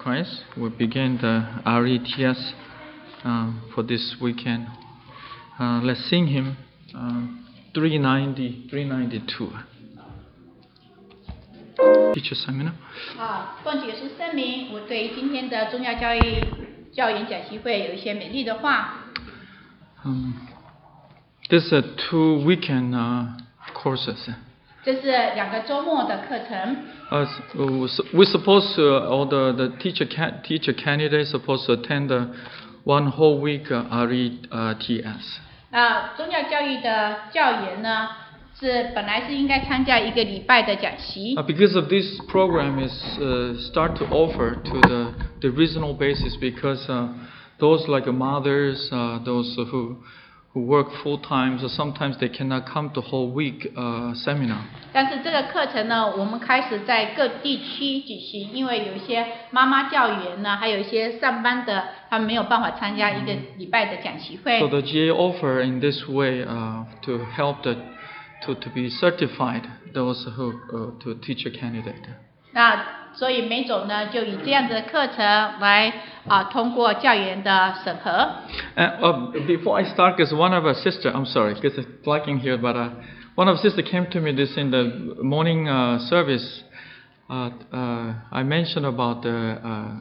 Christ, we begin the RETS for this weekend. Let's sing hymn 392. Teacher Seminar. 奉主耶稣圣名，我对今天的宗教教研讲习会有一些美丽的话。 This is 2 weekend courses. 这是2个周末的课程。 We're supposed to, all the teacher candidates supposed to attend 1 whole week RETS. 宗教教育的教研呢，本来是应该参加1个礼拜的讲习。 Because of this program is start to offer to the regional basis, because those like mothers, those who work full time, so sometimes they cannot come to whole week seminar. 但是这个课程呢，我们开始在各地区举行，因为有一些妈妈教员呢，还有一些上班的，他们没有办法参加1个礼拜的讲习会。 So the GA offer in this way to help to be certified those who to teacher candidate. 所以每种呢，就以这样子的课程来通过教研的审核。 Before I start, because one of our sister, I'm sorry, because it's flagging here, but one of our sister came to me this in the morning service. I mentioned about the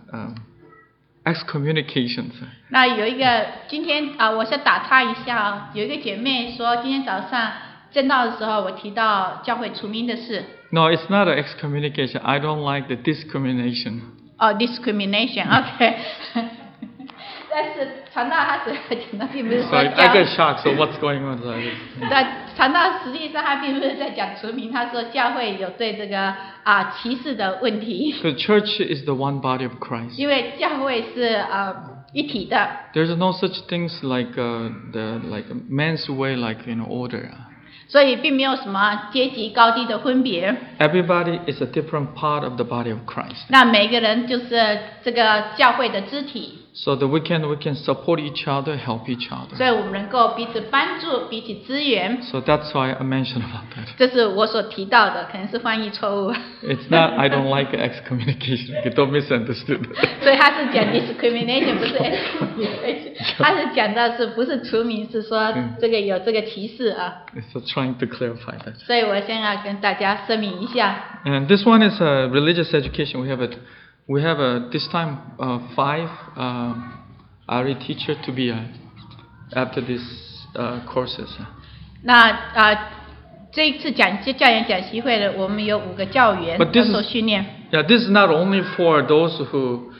excommunications. 那有一个今天我先打岔一下有一个姐妹说，今天早上正道的时候，我提到教会除名的事。 No, it's not an excommunication. I don't like the discrimination. Discrimination, OK. 但是传道他只讲到并不是说 I got shocked. So what's going on? 传道实际上他并不是在讲除名，他说教会有对这个歧视的问题。 The church is the one body of Christ. 因为教会是一体的。 There's no such things like like men's way, like order. 所以并没有什么阶级高低的分别。 Everybody is a different part of the body of Christ. 那每个人就是这个教会的肢体。 So that we can support each other, help each other. 所以我们能够彼此帮助，彼此支援。 So that's why I mentioned about that. 这是我所提到的，可能是翻译错误。 It's not. I don't like excommunication. Don't misunderstood. 所以他是讲 discrimination， 不是 excommunication。他是讲的是不是除名，是说这个有这个歧视啊。 So trying to clarify that. 所以我先要跟大家声明一下。 And this one is a religious education. We have this time 5 RE teacher to be after these courses. 那这一次教研讲习会的，我们有5个教员要受训练。 Yeah, this is not only for those who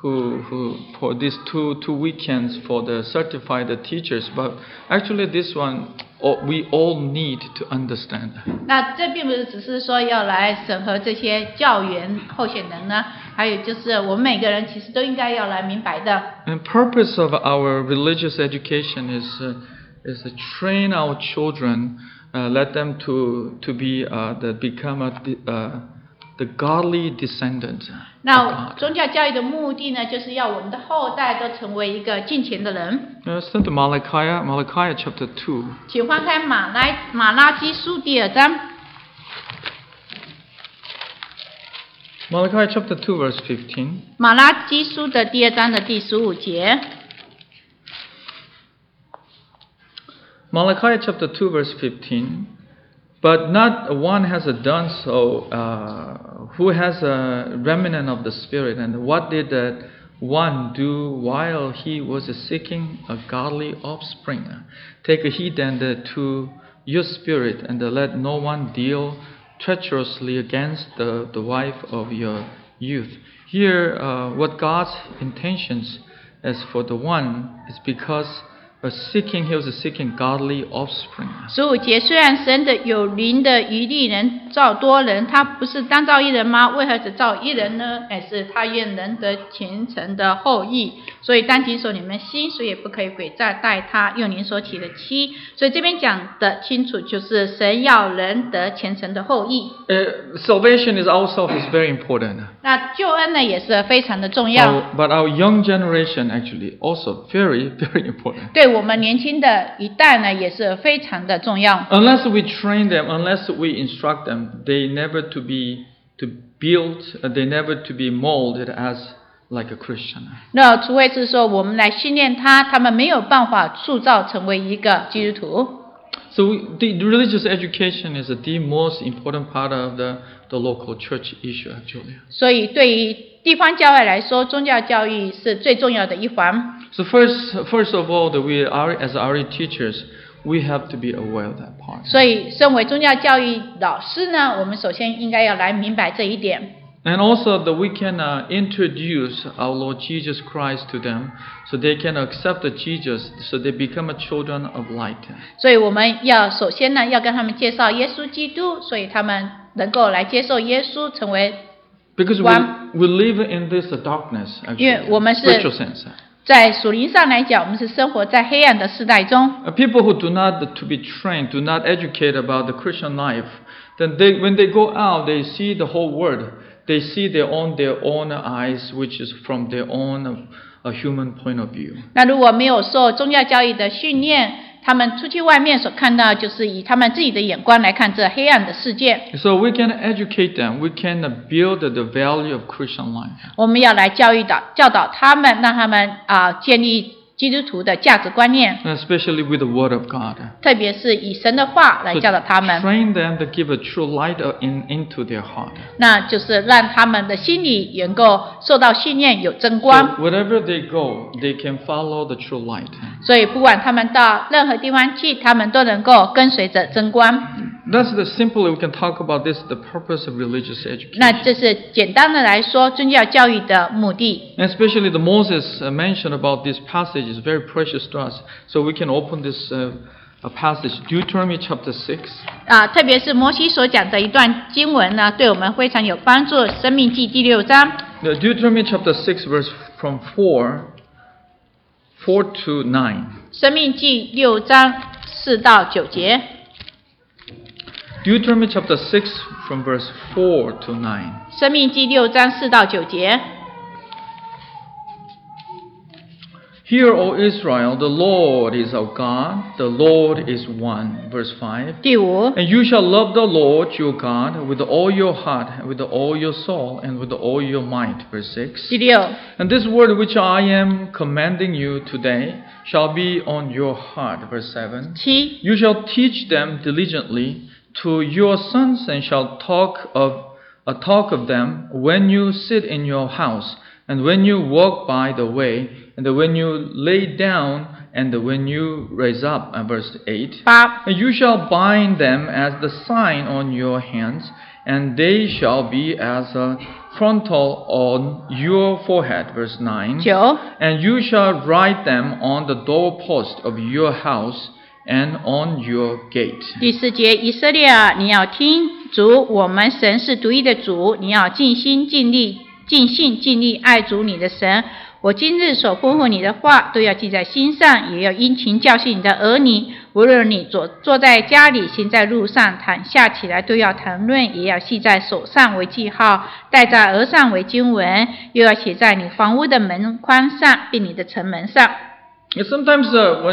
for these two weekends for the certified teachers, but actually this one we all need to understand. 那这并不是只是说要来审核这些教员候选人呢，还有就是我们每个人其实都应该要来明白的。 And purpose of our religious education is to train our children, let them to be become the godly descendants. 那宗教教育的目的呢，就是要我们的后代都成为一个敬虔的人。 Turn to Malachi chapter 2. 请翻开马拉基书第2章。 Malachi chapter 2 verse 15. 马拉基书的第2章的第15节。 Malachi chapter 2 verse 15. But not one has done so who has a remnant of the Spirit. And what did that one do while he was seeking a godly offspring? Take heed then to your spirit, and let no one deal treacherously against the wife of your youth. Here, what God's intentions as for the one is because he was seeking godly offspring. 15节，虽然神的有灵的余力能造多人，他不是单造一人吗？为何只造一人呢？乃是他愿人得虔诚的后裔。所以当谨守你们心，所以也不可以诡诈待他，用您所起的妻。所以这边讲的清楚，就是神要人得虔诚的后裔。 Salvation is also is very important. 那救恩呢，也是非常的重要。 But our young generation actually also very, very important. 对我们年轻的一代呢，也是非常的重要。 Unless we train them, unless we instruct them, they never to be built, they never to be molded as like a Christian. 那除非是说我们来训练他们没有办法塑造成为一个基督徒。 So the religious education is the most important part of the local church issue actually. 所以对于地方教会来说，宗教教育是最重要的一环。 So first of all, that we are as RE teachers, we have to be aware of that part. 所以身为宗教教育老师呢，我们首先应该要来明白这一点。 And also that we can introduce our Lord Jesus Christ to them, so they can accept the Jesus, so they become a children of light. 所以我们要首先呢，要跟他们介绍耶稣基督，所以他们能够来接受耶稣，成为 Because we live in this darkness, 因为 actually, 我们是 spiritual sense. 在属灵上来讲，我们是生活在黑暗的时代中。 People who do not to be trained, do not educate about the Christian life, then when they go out, they see the whole world. They see their own eyes, which is from their own human point of view. 那如果没有受宗教教育的训练，他们出去外面所看到，就是以他们自己的眼光来看这黑暗的世界。 So we can educate them. We can build the value of Christian life. 我们要来教导他们，让他们建立基督徒的价值观念， Especially with the Word of God. 特别是以神的话来 So 教导他们。 train them to give a true light into their heart. 那就是让他们的心里能够受到训练，有真 So 光。 wherever they go, they can follow the true light. 所以不管他们到任何地方去，他们都能够跟随着真光。 That's simply we can talk about this, the purpose of religious 那 education. 这是简单的来说，宗教教育的目的。 And especially the Moses mentioned about this passage is very precious to us. So we can open this passage, Deuteronomy chapter 6. 特别是摩西所讲的一段经文呢，对我们非常有帮助。生命记第6章， Deuteronomy chapter 6 verse from 4 to 9. 生命记6章4到9节。 Deuteronomy chapter 6 from verse 4 to 9. 生命记6章4到9节。 Hear, O Israel, the Lord is our God, the Lord is one. Verse 5. 第5， And you shall love the Lord your God with all your heart, with all your soul, and with all your might. Verse 6. 第6， And this word which I am commanding you today shall be on your heart. Verse 7. 7， You shall teach them diligently to your sons, and shall talk of them when you sit in your house, and when you walk by the way, and when you lay down, and when you raise up. Verse 8. 8， And you shall bind them as the sign on your hands, and they shall be as a frontal on your forehead. Verse 9. 9， And you shall write them on the doorpost of your house and on your gate. 第4节，以色列啊，你要听主，我们神是独一的主，你要尽心尽力、尽性尽力爱主你的神。我今日所吩咐你的话，都要记在心上，也要殷勤教训你的儿女。无论你坐在家里，行在路上，躺下起来，都要谈论，也要系在手上为记号，戴在额上为经文，又要写在你房屋的门框上，并你的城门上。 And sometimes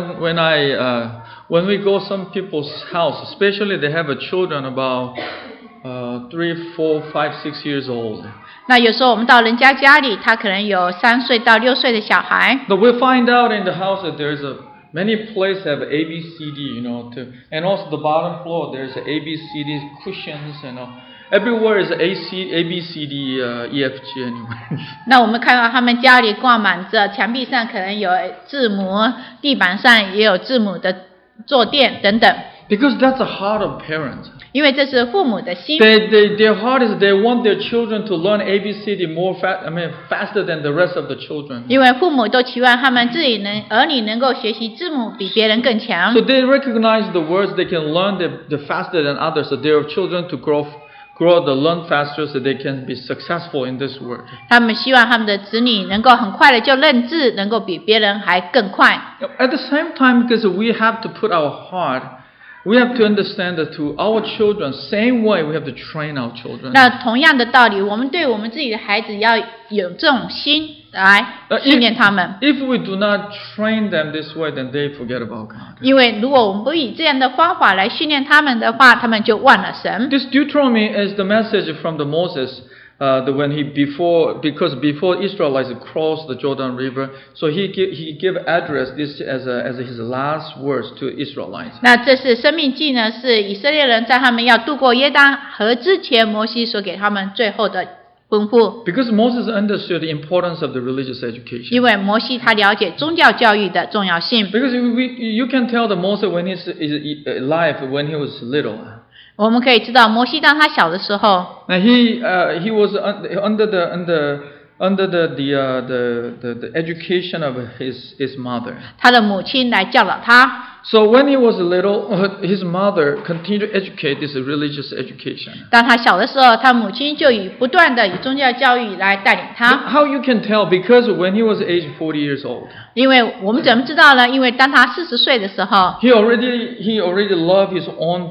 when we go some people's house, especially they have children about 3, 4, 5, 6 years old. 那有时候我们到人家家里，他可能有3岁到6岁的小孩。 But we find out in the house that there's many places have ABCD, and also the bottom floor there's ABCD cushions, everywhere is ABCD, EFG anyway. 那我们看到他们家里挂满着，墙壁上可能有字母，地板上也有字母的坐垫等等。 Because that's the heart of parents. 因为这是父母的心。 Their heart is they want their children to learn ABCD faster than the rest of the children. 因为父母都期望他们自己儿女能够学习字母比别人更强。 So they recognize the words they can learn the faster than others. So their children to learn faster so they can be successful in this world. 他们希望他们的子女能够很快的就认字，能够比别人还更快。 At the same time, because we have to put our heart, we have to understand that to our children, same way we have to train our children. 那同样的道理，我们对我们自己的孩子要有这种心来训练他们。 If we do not train them this way, then they forget about God. 因为如果我们不以这样的方法来训练他们的话，他们就忘了神。 This Deuteronomy is the message from the Moses when because before Israelites crossed the Jordan River, so he gave address this as his last words to Israelites. 那这是生命记呢，是以色列人在他们要渡过约旦河之前，摩西所给他们最后的吩咐。 Because Moses understood the importance of the religious education. 因为摩西他了解宗教教育的重要性。 Because you can tell that Moses when he's alive, when he was little. 我们可以知道，摩西当他小的时候， Now he was under the education of his mother. 他的母亲来教导他。 So when he was little, his mother continued to educate this religious education. 当他小的时候，他母亲就不断的以宗教教育来带领他。 How you can tell? Because when he was age 40 years old, 因为我们怎么知道呢？因为当他40岁的时候， he already loved his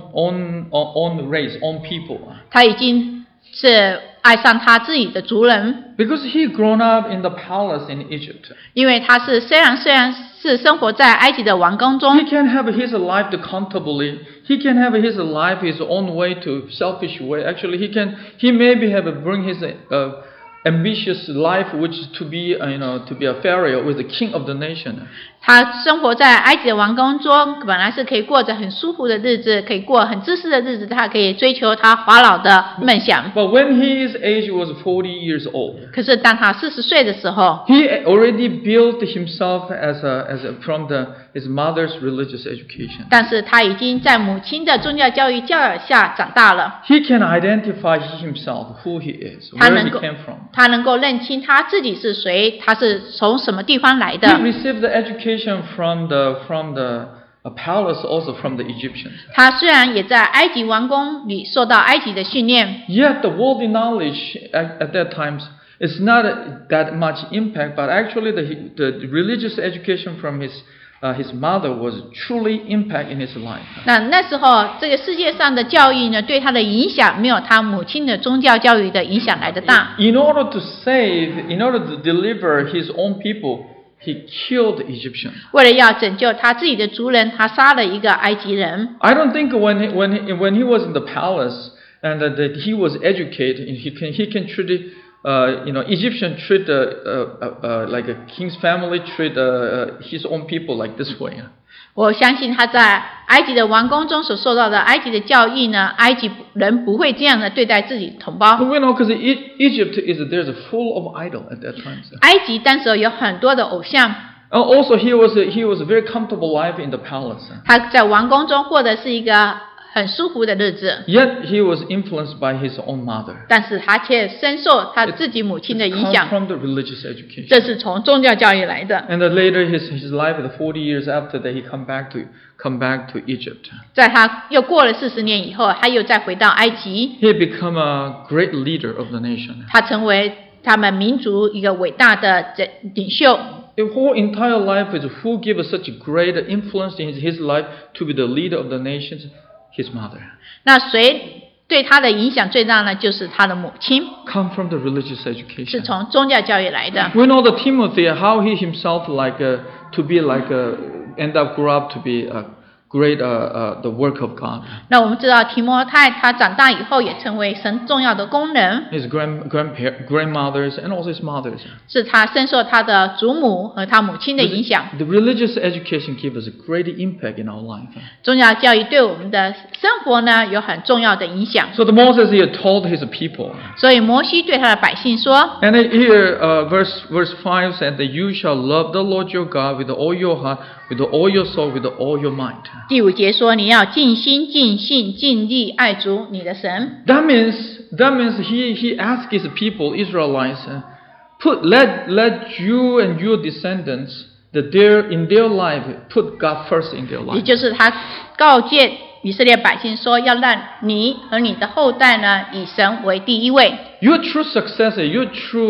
own race, own people. 他已经是爱上他自己的族人。 Because he grown up in the palace in Egypt. 因为他是虽然是生活在埃及的王宫中， He can have his life comfortably. He can have his life his own way, to selfish way. Actually, he maybe bring his ambitious life, which is to be a pharaoh, with the king of the nation. 他生活在埃及的王宫中，本来是可以过着很舒服的日子，可以过很自私的日子，他可以追求他法老的梦想。 But when his age was 40 years old, 可是当他40岁的时候， he already built himself from his mother's religious education. 但是他已经在母亲的宗教教育教导下长大了。 He can identify himself, who he is, where he came from. 他能够认清他自己是谁，他是从什么地方来的。 He received the education from the palace, also from the Egyptians. 他虽然也在埃及王宫里受到埃及的训练， Yet the worldly knowledge at that time is not that much impact, but actually the religious education from his mother was truly impact in his life. 那时候这个世界上的教育呢，对他的影响没有他母亲的宗教教育的影响来得大。 In order to deliver his own people, he killed the Egyptians. 为了要拯救他自己的族人，他杀了一个埃及人。 I don't think when he was in the palace and that he was educated, he can treat Egyptian treat like a king's family treat his own people like this way. 我相信他在埃及的王宫中所受到的埃及的教育呢，埃及人不会这样的对待自己的同胞。 We know because Egypt there's full of idol at that time. 埃及当时有很多的偶像。 Also, he was a very comfortable life in the palace. 他在王宫中过的是一个很舒服的日子。 Yet he was influenced by his own mother. 但是他却深受他自己母亲的影响。 From the religious education. 这是从宗教教育来的。 And then later his life, the 40 years after that, he come back to Egypt. 在他又过了40年以后，他又再回到埃及。 He become a great leader of the nation. 他成为他们民族一个伟大的领袖。 The whole entire life is who gave us such a great influence in his life to be the leader of the nations? His mother. 那谁对他的影响最大呢？就是他的母亲。 Come from the religious 是 education. 从宗教教育来的。 We know that Timothy, how he himself end up grow up to be a great the work of God. 那我们知道提摩太他长大以后也成为神重要的工人， His grandmothers and also his mothers. 是他深受他的祖母和他母亲的影响。 The religious education gives us a great impact in our life. 宗教教育对我们的生活呢有很重要的影响。 So the Moses here told his people. 所以摩西对他的百姓说 And here verse 5 said that you shall love the Lord your God with all your heart, with all your soul, with all your mind. 第5节说你要尽心尽性尽力爱主你的神。 That means he asked his people, Israelites, let you and your descendants that in their life put God first in their 也 life. 就是他告诫以色列百姓说，要让你和你的后代呢以神为第一位。 Your true success, your true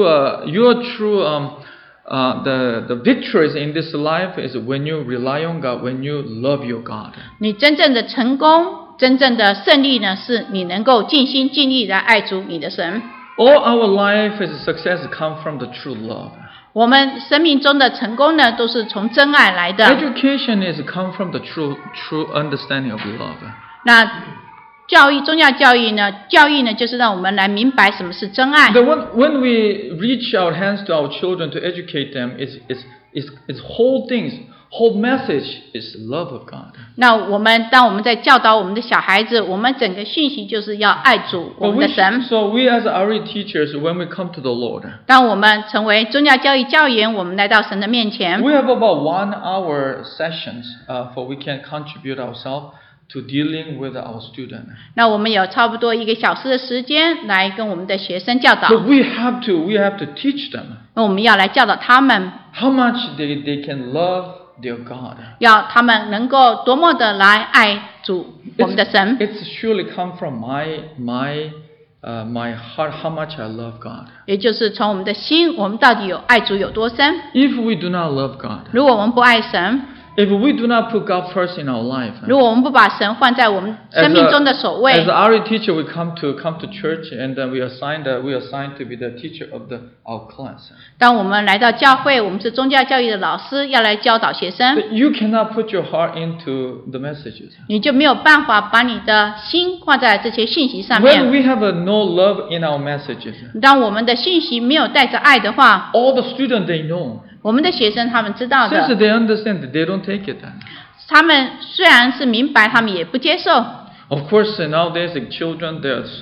the victories in this life is when you rely on God, when you love your God. 你真正的成功，真正的胜利呢，是你能够尽心尽力来爱主你的神。 All our life is success come from the true love. 我们生命中的成功呢，都是从真爱来的。 Education is come from the true understanding of love. 那宗教教育呢，就是让我们来明白什么是真爱。 When we reach our hands to our children to educate them, it's whole message is love of God. 那当我们在教导我们的小孩子，我们整个讯息就是要爱主我们的神。 So we as RE teachers, when we come to the Lord, 当我们成为宗教教育教员，我们来到神的面前， we have about 1 hour sessions for we can contribute ourselves to dealing with our student. 那我们有差不多1个小时的时间来跟我们的学生教导。 But we have to teach them 那我们要来教导他们， how much they can love their God. 要他们能够多么的来爱主我们的神。 It's surely come from my heart how much I love God. 也就是从我们的心，我们到底有爱主有多深？ If we do not love God, 如果我们不爱神， if we do not put God first in our life, 如果我们不把神放在我们生命中的首位， as an RE teacher, we come to church and then we are assigned to be the teacher of our class. 当我们来到教会，我们是宗教教育的老师，要来教导学生， But you cannot put your heart into the messages. 你就没有办法把你的心放在这些讯息上 When 面。 we have no love in our messages, 当我们的讯息没有带着爱的话， all the students they know, 我们的学生他们知道 since 的， they understand that they don't take it. 他们虽然是明白，他们也不接受。 Of course, nowadays the children they are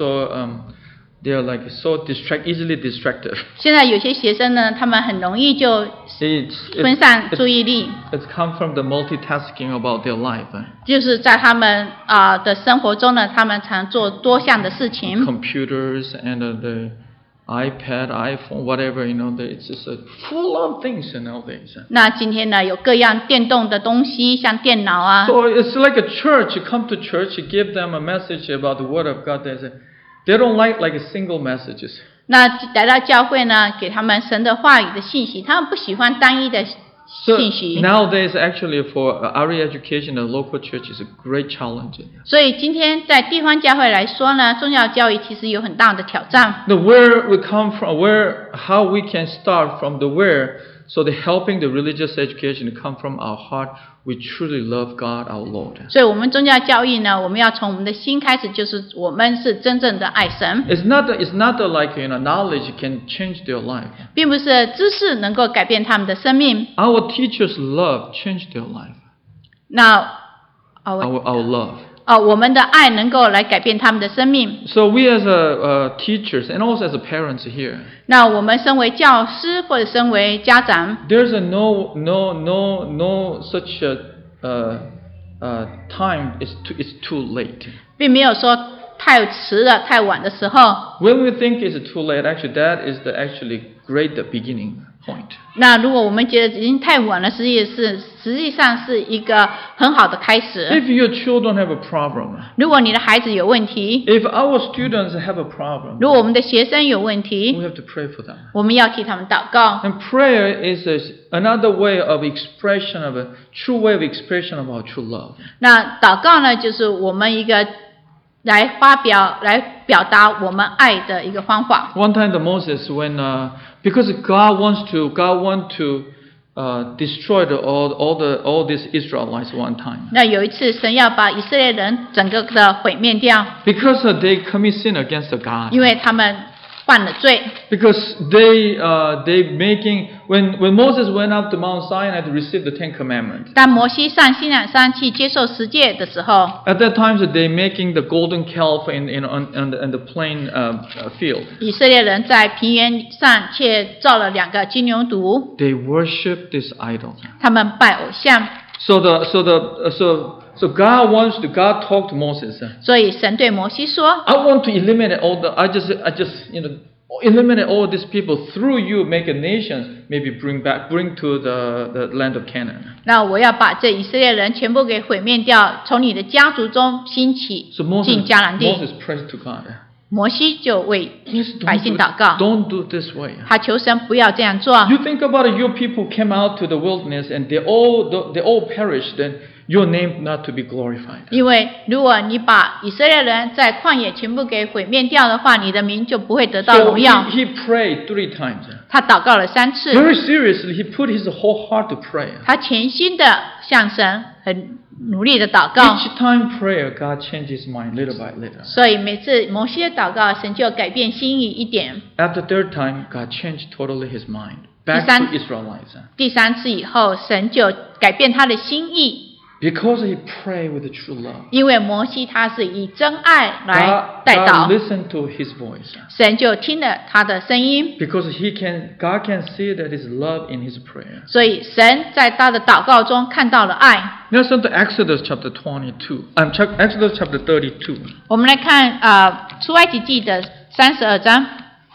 so easily distracted. 现在有些学生呢，他们很容易就分散注意力， It's come from the multitasking about their life. 就是在他们的生活中呢，他们常做多项的事情。 Computers and the iPad, iPhone, whatever, it's just full of things nowadays. 那今天呢，有各样电动的东西，像电脑啊。 So it's like a church. You come to church, you give them a message about the Word of God. They don't like a single messages. 那来到教会呢，给他们神的话语的信息，他们不喜欢单一的 So 信息。 nowadays, actually, for RE education, the local church is a great challenge. 所以今天在地方教会来说呢，宗教教育其实有很大的挑战。 Where we come from, how we can start from the where. So helping the religious education to come from our heart, we truly love God, our Lord. 所以我们宗教教育呢，我们要从我们的心开始，就是我们是真正的爱神， It's not like knowledge can change their life. 并不是知识能够改变他们的生命。 Our teachers' love changed their life. 那 Our love. 我们的爱能够来改变他们的生命。 So we as teachers and also as parents here, 那我们身为教师或者身为家长， there's no such time. It's too late. 并没有说太迟了、太晚的时候。 When we think it's too late, actually that is the great beginning point. 那如果我们觉得已经太晚了，实际上是一个很好的开始。 If your children have a problem, 如果你的孩子有问题， if our students have a problem, 如果我们的学生有问 we 题， have to pray for them. 我们要替他们祷告。 And prayer is another way of expression of a true way of expression of our true love. 那祷告呢，就是我们一个来表达我们爱的一个方法。 One time the Moses when because God wants to destroy all these Israelites one time. 那有一次，神要把以色列人整个的毁灭掉， Because they commit sin against God. 因为他们犯了罪。 Because they making when Moses went up to Mount Sinai to receive the Ten Commandments. 当摩西上西乃山去接受十诫的时候， At that time, they making the golden calf on the plain field. 以色列人在平原上却造了2个金牛犊， They worship this idol. 他们拜偶像。 So God talked to Moses. 所以神对摩西说 I want to eliminate eliminate all these people through you, make a nation, maybe bring to the land of Canaan. 那我要把这以色列人全部给毁灭掉，从你的家族中兴起 So 进迦南地。 Moses prayed to God. 摩西就为 Please 百姓祷告， don't do this way. 他求神不要这样做。 You think about it, your people came out to the wilderness and they all perished, then your name not to be glorified. 因为如果你把以色列人在旷野全部给毁灭掉的话，你的名就不会得到 So 荣耀。 he prayed 3 times. 他祷告了3次， Very seriously, he put his whole heart to pray. 他全心的向神很努力的祷告。 Each time prayer, God changes his mind little by little. 所以每次摩西的祷告，神就改变心意一点。 After third time, God changed totally his mind back 第三- to Israelites. 第3次以后，神就改变他的心意， Because he prayed with true love. 因为摩西他是以真爱来带 God 祷， listened to his voice. 神就听了他的声音， Because God can see that his love in his prayer. 所以神在他的祷告中看到了爱。 Let's turn to Exodus chapter 22. Exodus chapter 32. 我们来看出埃及记的32章。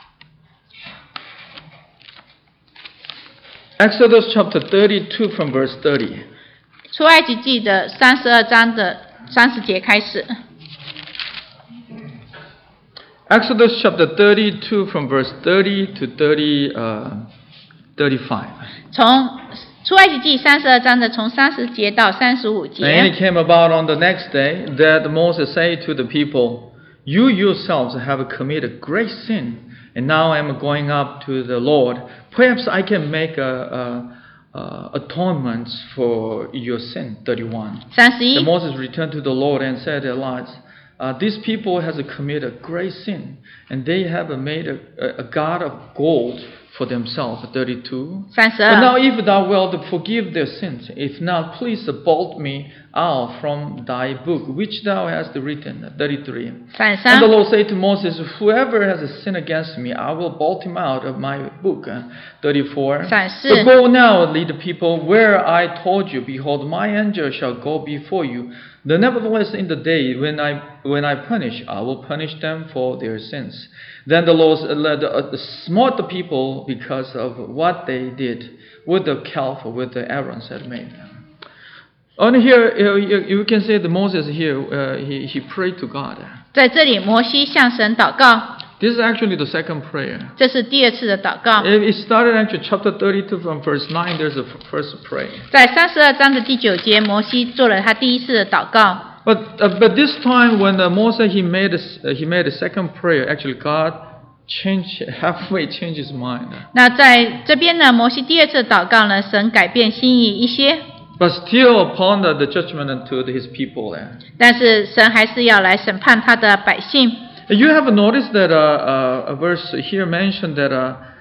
Exodus chapter 32 from verse 30. 出埃及记的32章的30节开始。 Exodus chapter 32 from verse 30 to 35. 从出埃及记32章的从30节到35 And 节。 it came about on the next day that Moses said to the people, You yourselves have committed great sin, and now I am going up to the Lord. Perhaps I can make atonements for your sin. 31. Then 31 Moses returned to the Lord and said, Alas, this people has committed great sin, and they have made a god of gold for themselves. 32. But 32 now if thou wilt forgive their sins, if not, please blot me out from thy book, which thou hast written. 33. And the 33 Lord said to Moses, Whoever has sinned against me, I will blot him out of my book. 34. 34 But go now, lead the people where I told you. Behold, my angel shall go before you. Nevertheless, in the day when I punish, I will punish them for their sins. Then the Lord smote the people because of what they did with the calf, with the Aaron had made. On here, you can say that Moses here, he prayed to God. 在这里，摩西向神祷告， This is actually the second prayer. 这是第2次的祷告。 It started actually chapter 32 from verse 9. There's a first prayer. 在32章的第9节，摩西做了他第1次的祷告。 But this time when Moses he made a second prayer, actually God halfway changed his mind. 那在这边呢，摩西第2次的祷告呢，神改变心意一些， But still upon the judgment unto his people. 但是神还是要来审判他的百姓。 You have noticed that a verse here mentioned that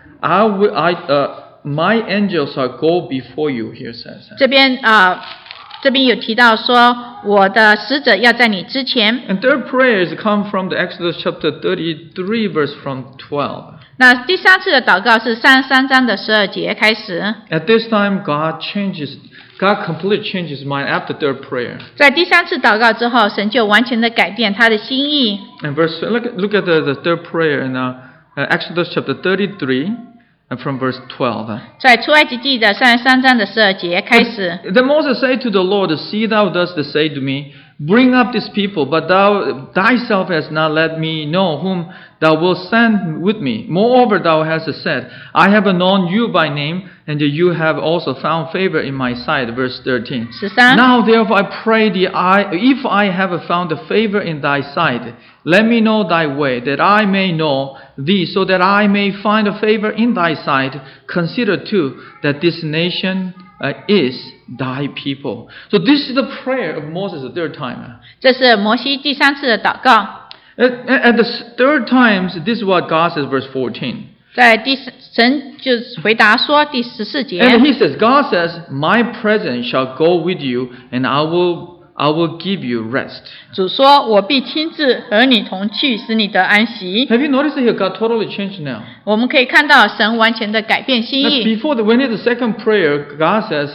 my angels shall go before you. Here says. 这边有提到说，我的使者要在你之前。 And third prayers come from the Exodus chapter 33 verse from 12. 那第3次的祷告是33章的12节开始。 At this time, God completely changes mind after third prayer. 在第3次祷告之后，神就完全的改变他的心意。 And look at the third prayer in Exodus chapter 33 and from verse 12. 在出埃及记的33章的12节开始。 Then Moses said to the Lord, See thou dost say to me, Bring up this people, but thou thyself hast not let me know whom thou wilt send with me. Moreover, thou hast said, I have known you by name, and you have also found favor in my sight. Verse 13. 13 Now therefore I pray thee, if I have found favor in thy sight, let me know thy way, that I may know thee, so that I may find favor in thy sight. Consider too that this nation is thy people. So this is the prayer of Moses the third time. 这是摩西第3次的祷告。 At the third time, this is what God says, verse 14. 在神就回答说第14节。 And he says, God says, My presence shall go with you, and I will give you rest. 主说：“我必亲自和你同去，使你得安息。 Have you noticed that here God totally changed now? ” 我们可以看到神完全的改变心 Now, 意。 when it's the second prayer, God says,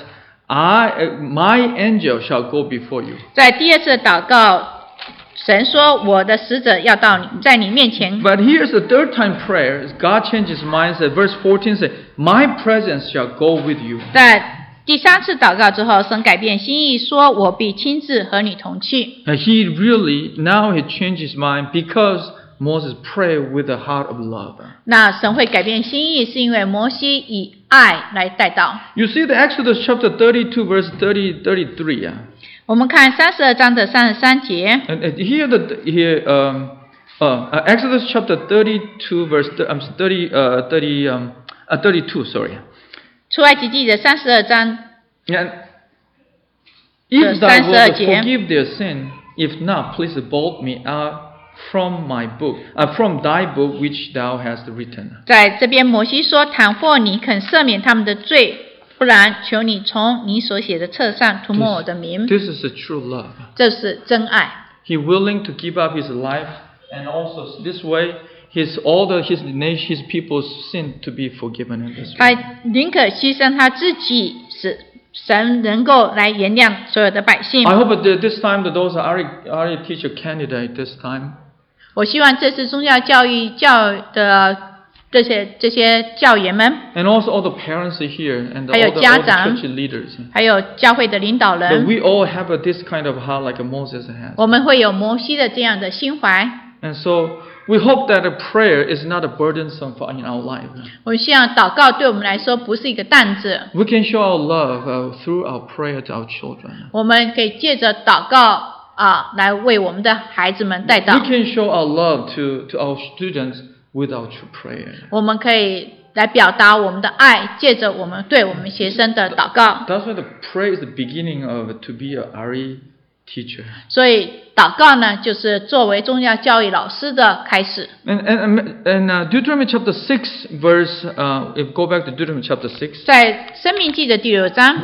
my angel shall go before you. 在第2次的祷告，神说：“我的使者要到你，在你面前。” But here's the third time prayer. God changed his mind. Said, verse 14 says, My presence shall go with you. 在第3次祷告之后，神改变心意，说：“我必亲自和你同去。” And now he changed his mind because Moses prayed with a heart of love. 那神会改变心意，是因为摩西以爱来带祷。 You see the Exodus chapter 32 verse 33. 我们看32章的33节。 And Exodus chapter 32 verse 32. Sorry. 出埃及记的32章。 If thou wilt 32节 forgive their sin, if not, please blot me out from thy book which thou hast written. 在这边摩西说，倘或你肯赦免他们的罪，不然求你从你所写的册上涂抹我的名。 This is a true love. 这是真爱。 He willing to give up his life, and also this way, his people's sin to be forgiven in this 他 way. 宁可牺牲他自己，使神能够来原谅所有的百姓。 I hope that this time that those are teacher candidate this time. 我希望这次宗教教育的这些教员们， And also all the parents here and all 还有 the 家长， church leaders. 还有教会的领导 That 人， we all have this kind of heart like Moses has. 我们会有摩西的这样的心怀。 And so we hope that a prayer is not a burdensome in our life. 我希望祷告对我们来说不是一个担子， We can show our love through our prayer to our children. 我们可以借着祷告来为我们的孩子们代 We 祷。 can show our love to our students with our true prayer. 我们可以来表达我们的爱，借着我们对我们学生的祷告。 That's why the prayer is the beginning of to be a RE teacher. 所以祷告呢，就是作为宗教教育老师的开始。 And Deuteronomy chapter 6 verse, if go back to Deuteronomy chapter 6. 在申命记的第6章。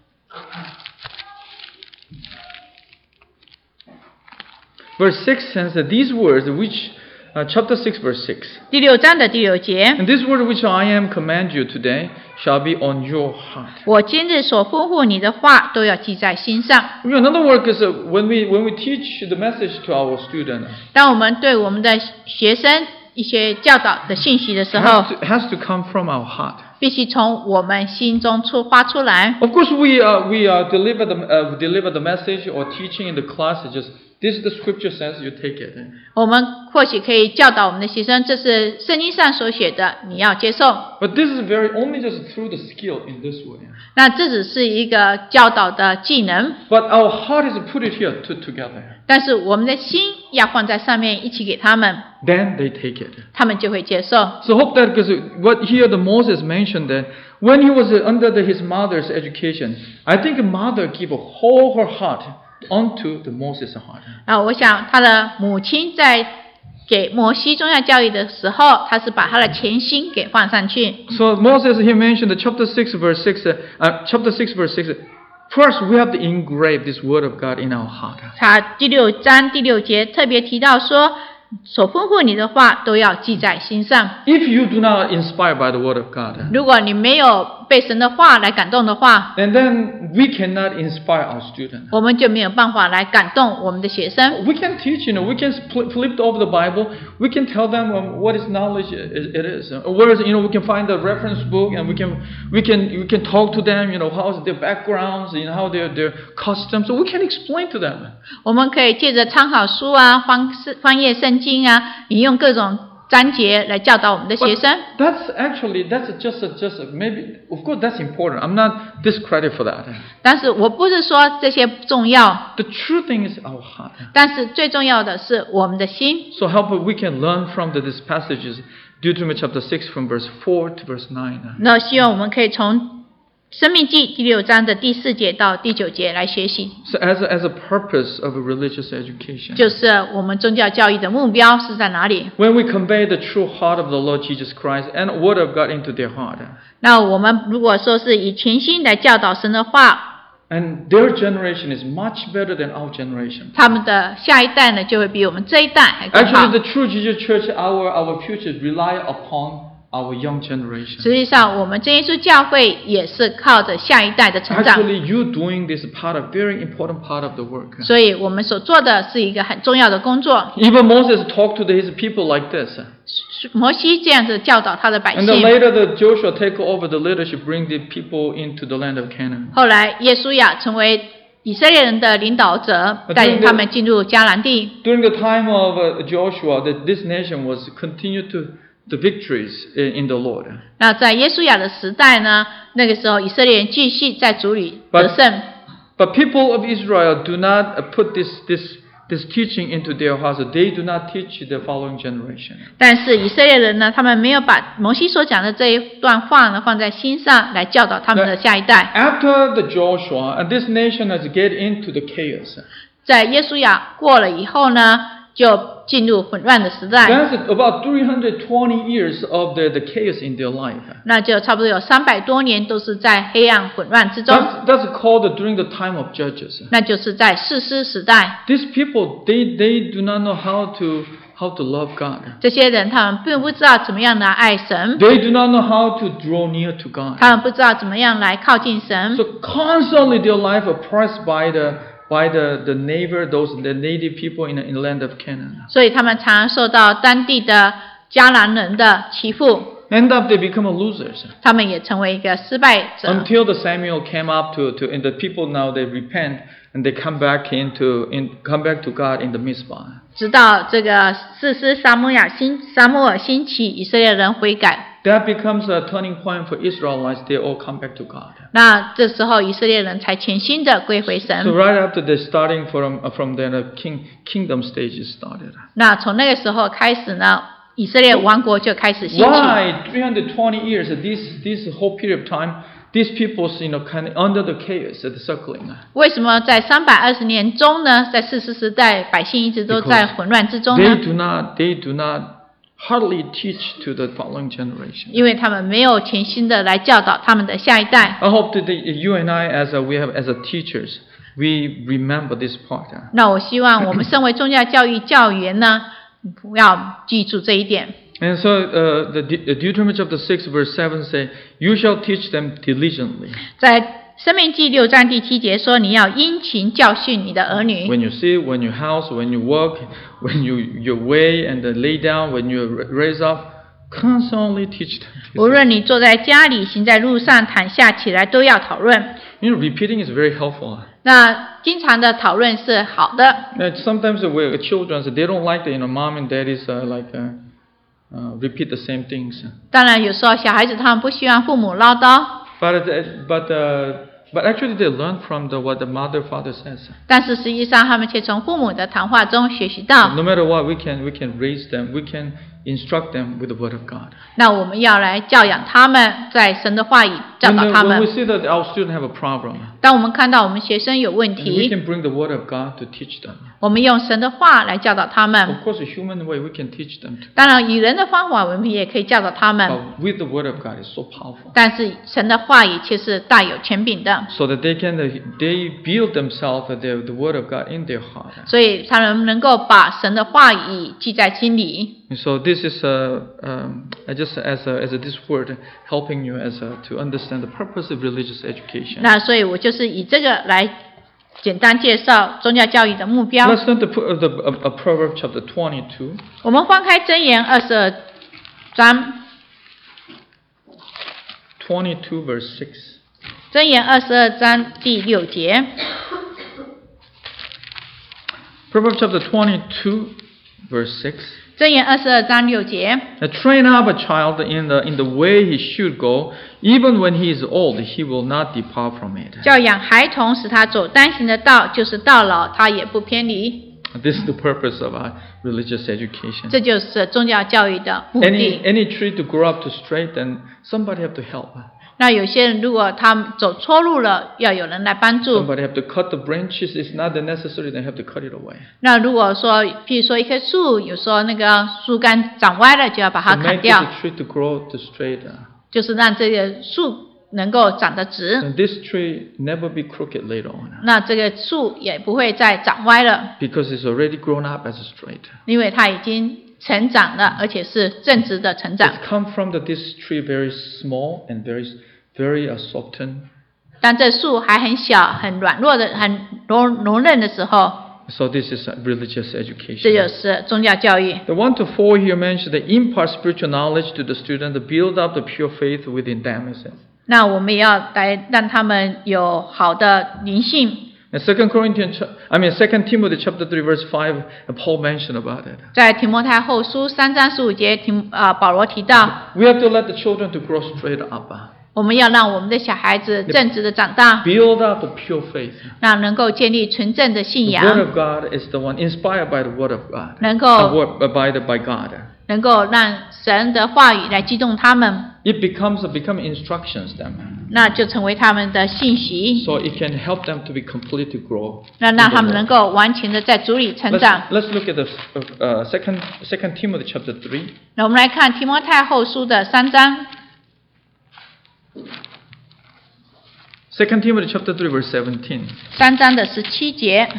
Verse 6 says that these words which, chapter 6 verse 6. 第6章的第6节， And this word which I am command you today shall be on your heart. 我今日所吩咐你的话，都要记在心上。 Another word is when we teach the message to our students, 当我们对我们的学生一些教导的信息的时候， has to come from our heart. 必须从我们心中发出来。 Of course, we deliver the message or teaching in the class. Just this is the scripture says, you take it. 我们或许可以教导我们的学生，这是圣经上所写的，你要接受。 But this is only just through the skill in this way. 那这只是一个教导的技能， But our heart is put it here together. 但是我们的心要放在上面，一起给他们， Then they take it. 他们就会接受。 So hope that because what here the Moses mentioned that when he was under his mother's education, I think the mother gave all her heart onto the Moses' heart. 我想他的母亲在给摩西宗教教育的时候，他是把他的全心给放上去。 So Moses he mentioned the chapter 6 verse 6. First we have to engrave this word of God in our heart. 他第6章第6节特别提到说，所吩咐你的话都要记在心上。 If you do not inspire by the word of God, 如果你没有被神的话来感动的话， and then we cannot inspire our students. 我们就没有办法来感动我们的学生。 We can teach, we can flip over the Bible. We can tell them what is knowledge it is. Whereas, we can find the reference book and we can talk to them. How's their backgrounds, how their customs. So we can explain to them. 我们可以借着参考书翻页圣经引用各种章节来教导我们的学生。 That's just maybe. Of course, that's important. I'm not discredited for that. 但是我不是说这些不重要， The true thing is our heart. 但是最重要的是我们的心。 So help we can learn from these passages, Deuteronomy chapter 6 from verse 4 to verse 9. 那希望我们可以从申命记第6章的第4节到第9节来学习。 So as a purpose of a religious education. 就是我们宗教教育的目标是在哪里？ When we convey the true heart of the Lord Jesus Christ and word of God into their heart. 那我们如果说是以全心来教导神的话， And their generation is much better than our generation. 他们的下一代呢就会比我们这一代还更好。 Actually, the true Jesus Church, our future rely upon our young generation. 实际上，我们真耶稣教会也是靠着下一代的成长。 Actually, you doing this part of very important part of the work. 所以我们所做的是一个很重要的工作。 Even Moses talked to his people like this. 摩西这样子教导他的百 And then 姓。 later, the Joshua take over the leadership, bring the people into the land of Canaan. 后来，耶稣亚成为以色列人的领导者，带领他们进入迦南地。 During the time of Joshua, this nation was continued to the victories in the Lord. 那在耶稣亚的时代呢，那个时候以色列人继续在主里得胜。 But people of Israel do not put this this teaching into their hearts. They do not teach the following generation. 但是以色列人呢，他们没有把摩西所讲的这一段话呢放在心上，来教导他们的下一代。 After the Joshua, and this nation has get into the chaos. 在耶稣亚过了以后呢，就进入混乱的时代。 That's about 320 years of the chaos in their life. 那就差不多有300多年都是在黑暗混乱之中。 That's called during the time of judges. 那就是在士师时代。 These people, they do not know how to love God. 这些人他们并不知道怎么样来爱神。 They do not know how to draw near to God. 他们不知道怎么样来靠近神。 So constantly their life oppressed by the neighbor, the native people in the land of Canaan. 所以他们常受到当地的迦南人的欺负。 End up they become losers. 他们也成为一个失败者。 Until the Samuel came up and the people now they repent and they come back to God in the Mizpah. 直到这个士师撒母耳兴起，以色列人悔改。 That becomes a turning point for Israelites. They all come back to God. 那这时候以色列人才全心的归回神。 So right after they starting from the kingdom stage started. 那从那个时候开始呢，以色列王国就开始兴起。 Why 320 years? This whole period of time, these people's kind of under the chaos, the circling. 为什么在320年中呢，在士师时代，百姓一直都在混乱之中呢？ They do not hardly teach to the following generation. 因为他们没有全心的来教导他们的下一代。 I hope that you and I, as teachers, we remember this part. 那我希望我们身为宗教教育教员呢，不要记住这一点。 And so the Deuteronomy chapter 6 verse 7 say, "You shall teach them diligently." 在申命记6章第7节说，你要殷勤教训你的儿女。 When you sit, when you house, when you work, when you weigh and lay down, when you raise up, constantly teach them. 无论你坐在家里，行在路上，躺下起来，都要讨论。 Repeating is very helpful. 那经常的讨论是好的。 Sometimes the children they don't like the mom and daddy's repeat the same things. 当然，有时候小孩子他们不希望父母唠叨。 But actually they learn from what the mother father says. 但是实际上他们却从父母的谈话中学习到。 No matter what, we can raise them. We can instruct them with the word of God. 那我们要来教养他们，在神的话语教导他们。 When we see that our students have a problem, 当我们看到我们学生有问 we 题， can bring the word of God to teach them. 我们用神的话来教导他们。 Of course, a human way we can teach them. 当然，以人的方法，我们也可以教导他们。 But with the word of God, it's so powerful. 但是神的话语却是大有权柄的。 So that they build themselves the word of God in their heart. 所以他们能够把神的话语记在心里。 So this is just as this word helping you to understand the purpose of religious education. 那所以我就是以这个来简单介绍宗教教育的目标。 Let's turn to Proverbs chapter 22. 我们翻开箴言22章。 22 verse 6. 箴言22章第6节。 Proverbs chapter 22 verse 6. 箴言22章6节。 Train up a child in the way he should go, even when he is old, he will not depart from it. 教养孩童，使他走当行的道，就是到老他也不偏离。 This is the purpose of our religious education. 这就是宗教教育的目的。 Any tree to grow up to straight, then somebody have to help. 那有些人如果他们走错路了，要有人来帮助。 Somebody have to cut the branches. It's not necessary. They have to cut it away. 那如果说，譬如说一棵树，有时候那个树干长歪了，就要把它 To 砍 make 掉， the tree to grow to straight. 就是让这个树能够长得直。 And this tree never be crooked later on. 那这个树也不会再长歪了， Because it's already grown up as a straight. 因为它已经成长了，而且是正直的成长。 It's come from this tree very small and very softened. 当这树还很小、很软弱的、很柔韧的时候， So this is religious 这 education. 就是宗教教育。 The 1 to 4 here mentioned the impart spiritual knowledge to the student to build up the pure faith within them. 那我们也要来让他们有好的灵性。 And 2 Timothy chapter 3 verse 5, Paul mentioned about it. 在提摩太后书3章15节，保罗提到， We have to let the children to grow straight up. 我们要让我们的小孩子正直的长大， build up the pure faith. 让能够建立纯正的信 The Word 仰， of God is the one inspired by the Word of God, 能够 by God. 能够让神的话语来激动他们， It become instructions them, 那就成为他们的信息， so it can help them to be complete to grow. 那让他们能够完全的在主里成长。 Let's look at the Second Timothy chapter 3. 那我们来看提摩太后书的3章， 2 Timothy chapter 3 verse 17. 3章的17节。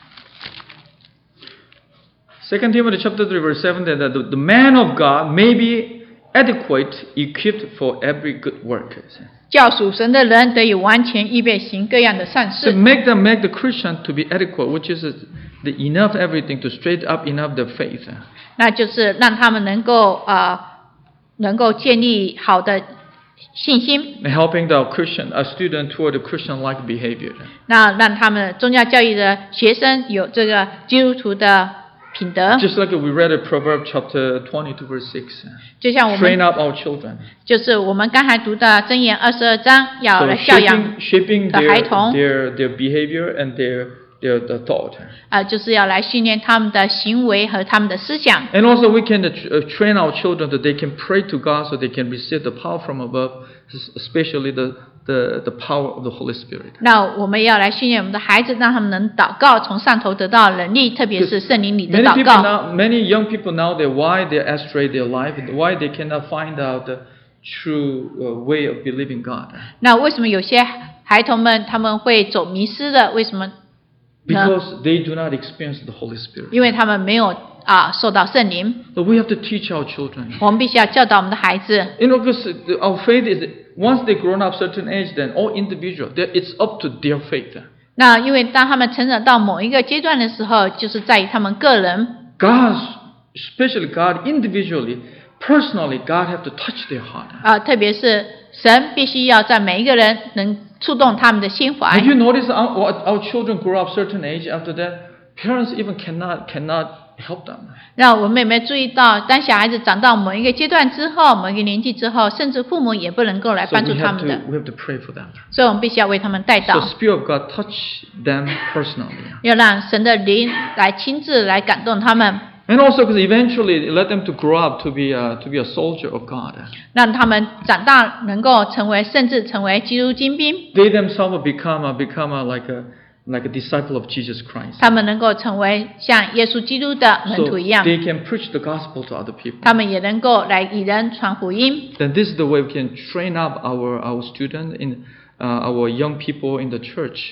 2 Timothy chapter 3 verse 17, that the man of God may be adequate, equipped for every good work. 叫属神的人得以完全预备行各样的善 So 事， make the Christian to be adequate, which is the enough everything to straight up enough their faith. 那就是让他们能够建立好的信心， Helping the Christian, a student toward the Christian-like behavior. 那让他们宗教教育的学生有这个基督徒的品德， Just like we read in Proverbs chapter 22 verse 6. 就像我 Train 们 up our children. 就是我们刚才读的箴言22章，要 So 来教养 shaping 的孩童， their behavior and their thought. 就是要来训练他们的行为和他们的思想。 And also we can train our children that they can pray to God so they can receive the power from above, especially the power of the Holy Spirit. 那我们要来训练我们的孩子，让他们能祷告，从上头得到能力，特别是圣灵里的 Many 祷 people 告。 now, many young people now, why they're astray their life, why they cannot find out the true way of believing God. 那为什么有些孩童们他们会走迷失的？为什么？ Because they do not experience the Holy Spirit. 因为他们没有受到圣灵。 So we have to teach our children. 我们必须要教导我们的孩子。 Because our faith is, once they grown up certain age, then all individual, it's up to their faith. 那因为当他们成长到某一个阶段的时候，就是在于他们个人。 God, especially God individually, personally, God have to touch their heart. 特别是神必须要在每一个人能触动他们的心怀。 Have you noticed our children grow up certain age after that? Parents even cannot help them. 那我们有没有注意到，当小孩子长到某一个阶段之后，某一个年纪之后，甚至父母也不能够来 So 帮助他们的， we have to pray for them. 所以我们必须要为他们代 So 祷， Spirit of God touch them personally. 要让神的灵来亲自来感动他们， And also because eventually let them to grow up to be a soldier of God. 让他们长大能够成为，甚至成为基督精兵， They themselves become like a disciple of Jesus Christ. 他们能够成为像耶稣基督的门 So 徒一样， they can preach the gospel to other people. 他们也能够来与人传福音。 Then this is the way we can train up our students in our young people in the church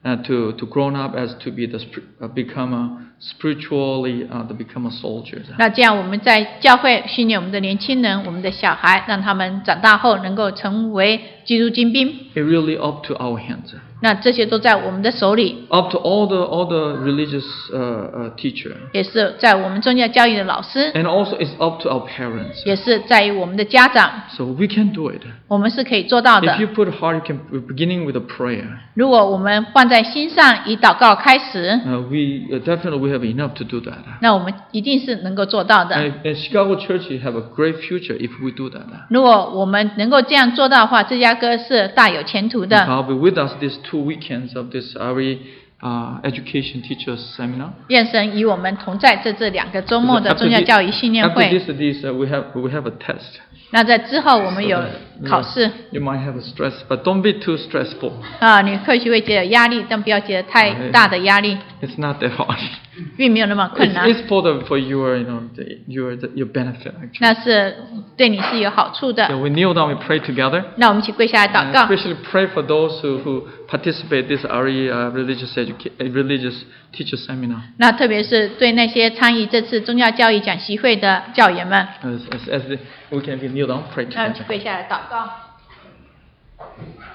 to grown up as to be become spiritually to become a soldiers. 那这样我们在教会训练我们的年轻人，我们的小孩，让他们长大后能够成为基督精兵。 It really up to our hands. 那这些都在我们的手里， Up to all the religious teacher. 也是在我们宗教教育的老师， And also it's up to our parents. 也是在于我们的家长， So we can do it. 我们是可以做到 If you 的。 put heart, you can beginning with a prayer. 如果我们放在心上，以祷告开始， We definitely have enough to do that. 那我们一定是能够做到的。 And Chicago Church have a great future if we do that. 如果我们能够这样做到的话，芝加哥是大有前途的。 I'll be with us these 2 weekends of this RE education teachers seminar. 愿神与我们同在这2个周末的宗教教育训练 After 会。 this we have a test. 那在之后我们有考试 You might have a stress, but don't be too stressful. 你或许会觉得压力，但不要觉得太大的压力， It's not that hard. 并没有那么困难。 It's for your your benefit actually. 那是对你是有好处 So 的。 we kneel down, we pray together. 那我们一起跪下来祷 And 告， especially pray for those who participate this RE religious teacher seminar. 那特别是对那些参与这次宗教教育讲习会的教员们， As we can kneel down, pray 那我们一起 together. 跪下来祷告。